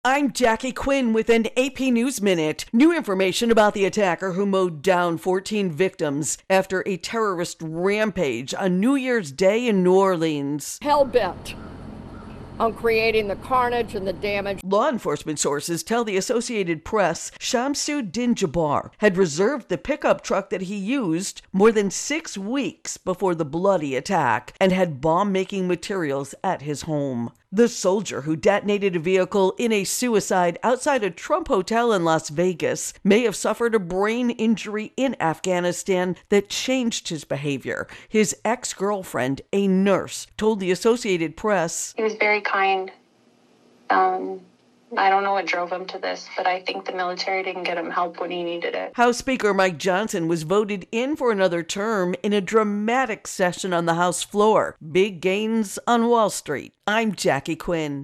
I'm Jackie Quinn with an AP News Minute. New information about the attacker who mowed down 14 victims after a terrorist rampage on New Year's Day in New Orleans. Hell-bent on creating the carnage and the damage. Law enforcement sources tell the Associated Press Shamsuddin Jabbar had reserved the pickup truck that he used more than 6 weeks before the bloody attack and had bomb-making materials at his home. The soldier who detonated a vehicle in a suicide outside a Trump hotel in Las Vegas may have suffered a brain injury in Afghanistan that changed his behavior. His ex-girlfriend, a nurse, told the Associated Press, "He was very kind. I don't know what drove him to this, but I think the military didn't get him help when he needed it." House Speaker Mike Johnson was voted in for another term in a dramatic session on the House floor. Big gains on Wall Street. I'm Jackie Quinn.